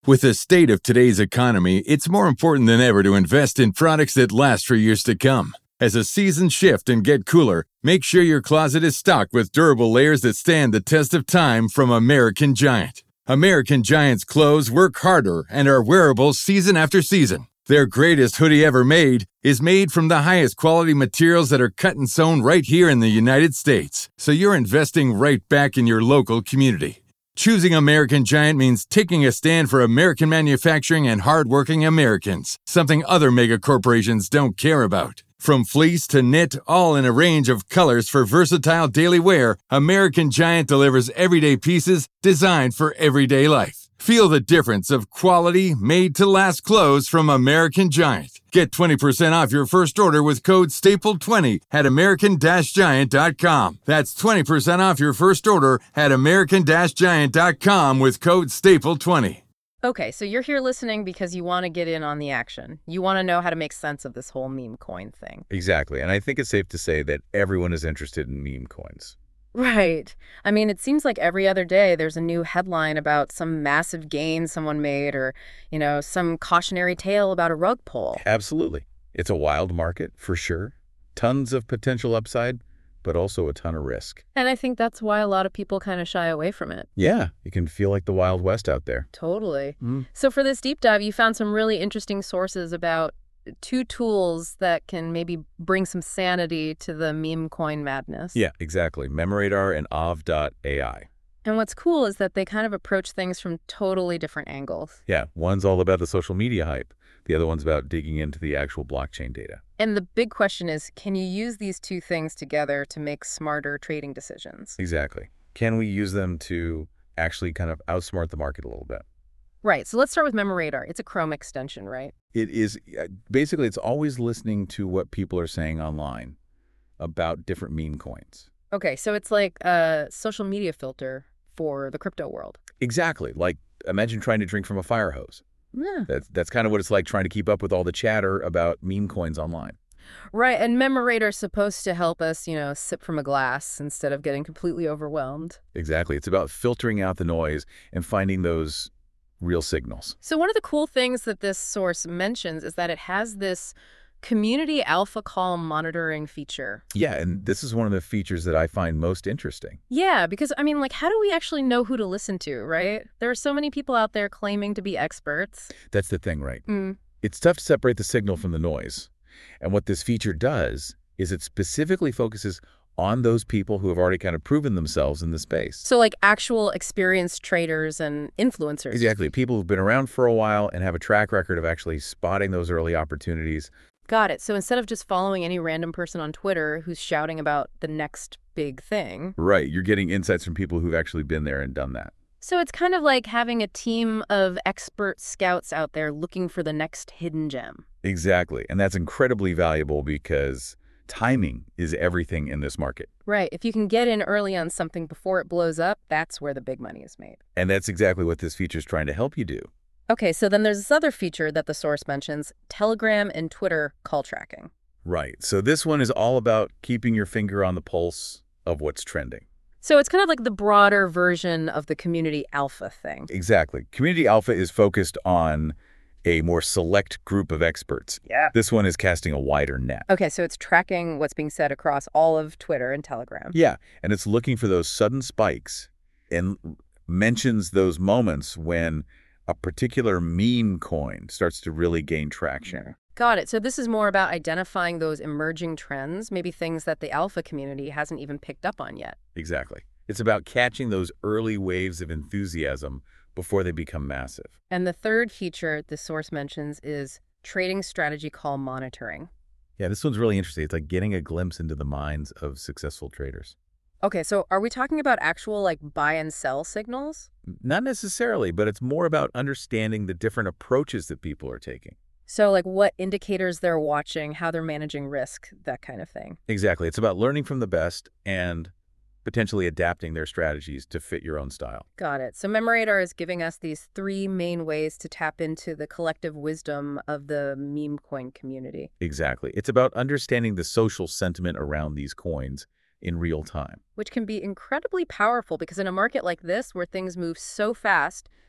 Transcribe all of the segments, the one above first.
With the state of today's economy, it's more important than ever to invest in products that last for years to come. As the seasons shift and get cooler, make sure your closet is stocked with durable layers that stand the test of time from American Giant. American Giant's clothes work harder and are wearable season after season. Their greatest hoodie ever made is made from the highest quality materials that are cut and sewn right here in the United States. So you're investing right back in your local community. Choosing American Giant means taking a stand for American manufacturing and hardworking Americans, something other mega corporations don't care about. From fleece to knit, all in a range of colors for versatile daily wear, American Giant delivers everyday pieces designed for everyday life. Feel the difference of quality, made-to-last clothes from American Giant. Get 20% off your first order with code STAPLE20 at american-giant.com. That's 20% off your first order at american-giant.com with code STAPLE20. Okay, so you're here listening because you want to get in on the action. You want to know how to make sense of this whole meme coin thing. Exactly, and I think it's safe to say that everyone is interested in meme coins. Right. I mean, it seems like every other day there's a new headline about some massive gain someone made or, some cautionary tale about a rug pull. Absolutely. It's a wild market, for sure. Tons of potential upside, but also a ton of risk. And I think that's why a lot of people kind of shy away from it. Yeah, it can feel like the Wild West out there. Totally. So for this deep dive, you found some really interesting sources about two tools that can maybe bring some sanity to the meme coin madness. Yeah, exactly. Memoradar and Aave.ai. And what's cool is that they kind of approach things from totally different angles. Yeah, one's all about the social media hype. The other one's about digging into the actual blockchain data. And the big question is, can you use these two things together to make smarter trading decisions? Exactly. Can we use them to actually kind of outsmart the market a little bit? Right. So let's start with Memoradar. It's a Chrome extension, right? It is. Basically, it's always listening to what people are saying online about different meme coins. Okay, so it's like a social media filter for the crypto world. Exactly. Like, imagine trying to drink from a fire hose. Yeah. That's kind of what it's like trying to keep up with all the chatter about meme coins online. Right, and Memoradar is supposed to help us, sip from a glass instead of getting completely overwhelmed. Exactly. It's about filtering out the noise and finding those real signals. So one of the cool things that this source mentions is that it has this community alpha call monitoring feature. Yeah, and this is one of the features that I find most interesting. Yeah, because, how do we actually know who to listen to, right? There are so many people out there claiming to be experts. That's the thing, right? It's tough to separate the signal from the noise. And what this feature does is it specifically focuses on those people who have already kind of proven themselves in the space. So like actual experienced traders and influencers. Exactly. People who've been around for a while and have a track record of actually spotting those early opportunities. Got it. So instead of just following any random person on Twitter who's shouting about the next big thing. Right. You're getting insights from people who've actually been there and done that. So it's kind of like having a team of expert scouts out there looking for the next hidden gem. Exactly. And that's incredibly valuable because timing is everything in this market. Right. If you can get in early on something before it blows up, that's where the big money is made. And that's exactly what this feature is trying to help you do. Okay, so then there's this other feature that the source mentions, Telegram and Twitter call tracking. Right. So this one is all about keeping your finger on the pulse of what's trending. So it's kind of like the broader version of the Community Alpha thing. Exactly. Community Alpha is focused on a more select group of experts. Yeah. This one is casting a wider net. Okay, so it's tracking what's being said across all of Twitter and Telegram. Yeah, and it's looking for those sudden spikes and mentions those moments when a particular meme coin starts to really gain traction. Got it. So this is more about identifying those emerging trends, maybe things that the alpha community hasn't even picked up on yet. Exactly. It's about catching those early waves of enthusiasm before they become massive. And the third feature the source mentions is trading strategy call monitoring. Yeah, this one's really interesting. It's like getting a glimpse into the minds of successful traders. Okay, so are we talking about actual buy and sell signals? Not necessarily, but it's more about understanding the different approaches that people are taking. So what indicators they're watching, how they're managing risk, that kind of thing. Exactly. It's about learning from the best and potentially adapting their strategies to fit your own style. Got it. So Memoradar is giving us these three main ways to tap into the collective wisdom of the meme coin community. Exactly. It's about understanding the social sentiment around these coins in real time. Which can be incredibly powerful because in a market like this where things move so fast,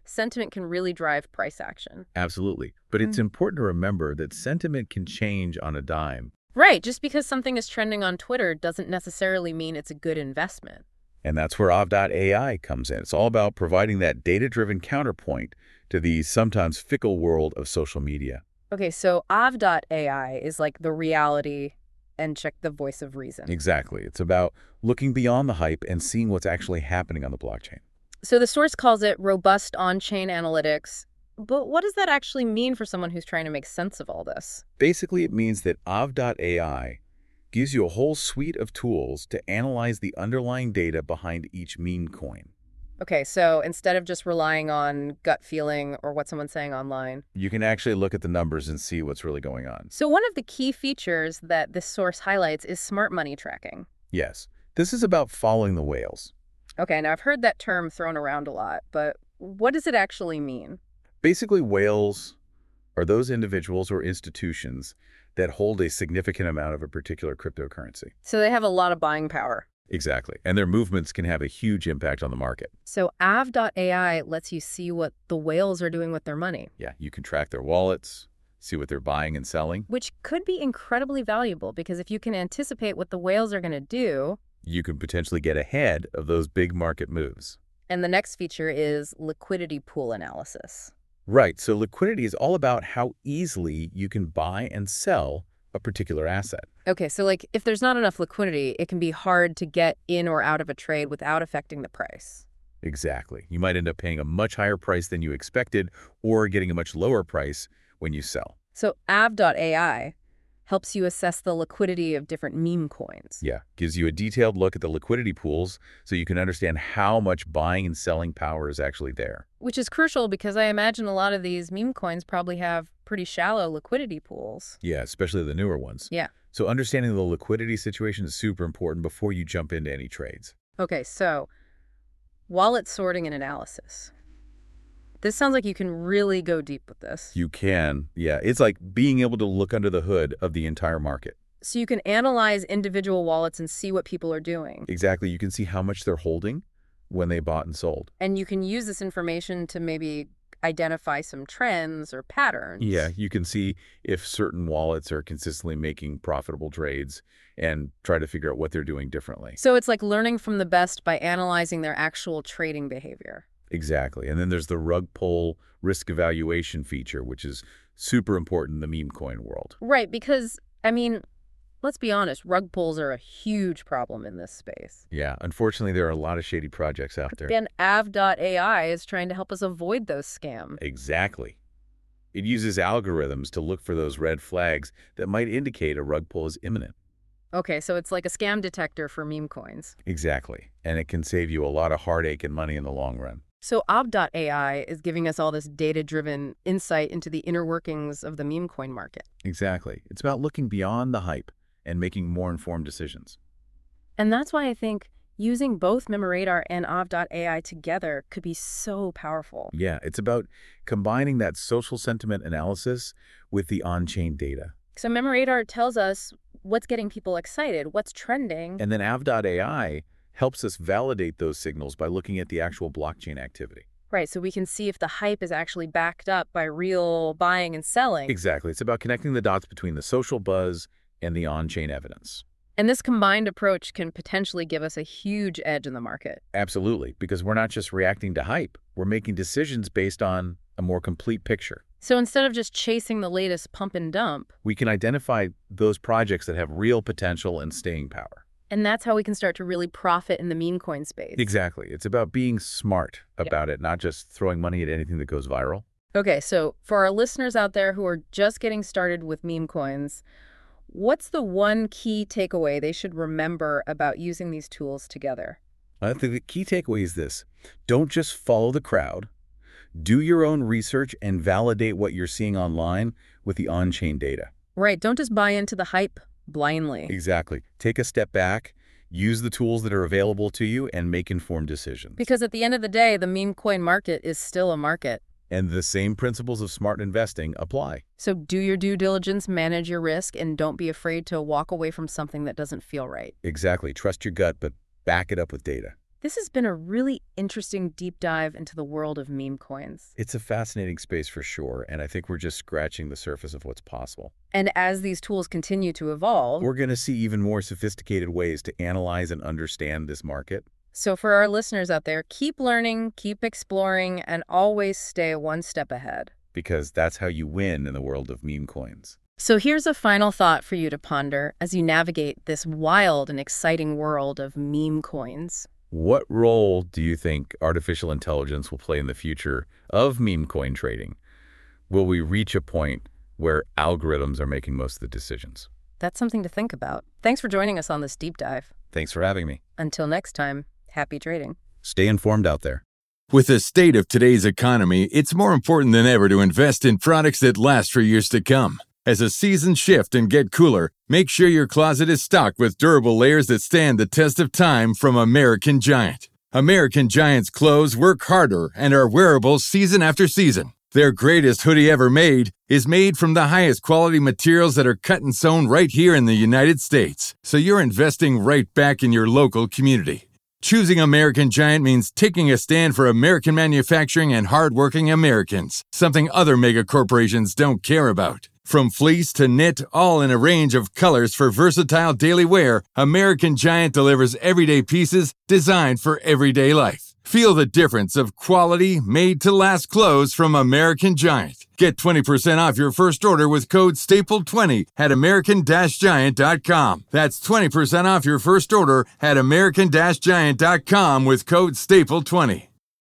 sentiment can really drive price action. Absolutely. But it's important to remember that sentiment can change on a dime. Right. Just because something is trending on Twitter doesn't necessarily mean it's a good investment. And that's where Av.ai comes in. It's all about providing that data-driven counterpoint to the sometimes fickle world of social media. Okay, so Av.ai is like the reality and check the voice of reason. Exactly. It's about looking beyond the hype and seeing what's actually happening on the blockchain. So the source calls it robust on-chain analytics. But what does that actually mean for someone who's trying to make sense of all this? Basically, it means that Av.ai gives you a whole suite of tools to analyze the underlying data behind each meme coin. Okay, so instead of just relying on gut feeling or what someone's saying online, You can actually look at the numbers and see what's really going on. so one of the key features that this source highlights is smart money tracking. Yes, this is about following the whales. Okay, now I've heard that term thrown around a lot, but what does it actually mean? Basically, whales are those individuals or institutions that hold a significant amount of a particular cryptocurrency. So they have a lot of buying power. Exactly. And their movements can have a huge impact on the market. So Av.ai lets you see what the whales are doing with their money, Yeah, you can track their wallets, see what they're buying and selling. which could be incredibly valuable because if you can anticipate what the whales are going to do, You can potentially get ahead of those big market moves. and the next feature is liquidity pool analysis. Right, so liquidity is all about how easily you can buy and sell a particular asset. Okay, so like if there's not enough liquidity, it can be hard to get in or out of a trade without affecting the price. Exactly. You might end up paying a much higher price than you expected or getting a much lower price when you sell. So Av.ai helps you assess the liquidity of different meme coins. Yeah, gives you a detailed look at the liquidity pools so you can understand how much buying and selling power is actually there. Which is crucial because I imagine a lot of these meme coins probably have pretty shallow liquidity pools. Yeah, especially the newer ones. Yeah. So understanding the liquidity situation is super important before you jump into any trades. Okay, so wallet sorting and analysis. This sounds like you can really go deep with this. You can, yeah, it's like being able to look under the hood of the entire market. So you can analyze individual wallets and see what people are doing. Exactly, you can see how much they're holding when they bought and sold. And you can use this information to maybe identify some trends or patterns. Yeah, you can see if certain wallets are consistently making profitable trades and try to figure out what they're doing differently. So it's like learning from the best by analyzing their actual trading behavior. Exactly. And then there's the rug pull risk evaluation feature, which is super important in the meme coin world. Right, because, I mean, let's be honest, rug pulls are a huge problem in this space. Yeah, unfortunately, there are a lot of shady projects out there. And Av.ai is trying to help us avoid those scams. Exactly. It uses algorithms to look for those red flags that might indicate a rug pull is imminent. Okay, so it's like a scam detector for meme coins. Exactly. And it can save you a lot of heartache and money in the long run. So Av.ai is giving us all this data-driven insight into the inner workings of the meme coin market. Exactly. It's about looking beyond the hype and making more informed decisions. And that's why I think using both Memoradar and Av.ai together could be so powerful. Yeah, it's about combining that social sentiment analysis with the on-chain data. So Memoradar tells us what's getting people excited, what's trending. And then Av.ai helps us validate those signals by looking at the actual blockchain activity. Right, so we can see if the hype is actually backed up by real buying and selling. Exactly. It's about connecting the dots between the social buzz and the on-chain evidence. And this combined approach can potentially give us a huge edge in the market. Absolutely, because we're not just reacting to hype. We're making decisions based on a more complete picture. So instead of just chasing the latest pump and dump, We can identify those projects that have real potential and staying power. and that's how we can start to really profit in the meme coin space. Exactly. It's about being smart about it, not just throwing money at anything that goes viral. Okay, so for our listeners out there who are just getting started with meme coins, what's the one key takeaway they should remember about using these tools together? I think the key takeaway is this. Don't just follow the crowd. Do your own research and validate what you're seeing online with the on-chain data. Right, don't just buy into the hype blindly. Exactly. Take a step back, use the tools that are available to you, and make informed decisions. Because at the end of the day, the meme coin market is still a market. And the same principles of smart investing apply. So do your due diligence, manage your risk, and don't be afraid to walk away from something that doesn't feel right. Exactly. Trust your gut, but back it up with data. This has been a really interesting deep dive into the world of meme coins. It's a fascinating space for sure, and I think we're just scratching the surface of what's possible. And as these tools continue to evolve, We're going to see even more sophisticated ways to analyze and understand this market. so for our listeners out there, keep learning, keep exploring, and always stay one step ahead. Because that's how you win in the world of meme coins. So here's a final thought for you to ponder as you navigate this wild and exciting world of meme coins. What role do you think artificial intelligence will play in the future of meme coin trading? Will we reach a point where algorithms are making most of the decisions? That's something to think about. Thanks for joining us on this deep dive. Thanks for having me. Until next time, happy trading. Stay informed out there. With the state of today's economy, it's more important than ever to invest in products that last for years to come. As the seasons shift and get cooler, make sure your closet is stocked with durable layers that stand the test of time from American Giant. American Giant's clothes work harder and are wearable season after season. Their greatest hoodie ever made is made from the highest quality materials that are cut and sewn right here in the United States. So you're investing right back in your local community. Choosing American Giant means taking a stand for American manufacturing and hardworking Americans, something other mega corporations don't care about. From fleece to knit, all in a range of colors for versatile daily wear, American Giant delivers everyday pieces designed for everyday life. Feel the difference of quality, made-to-last clothes from American Giant. Get 20% off your first order with code STAPLE20 at american-giant.com. That's 20% off your first order at american-giant.com with code STAPLE20.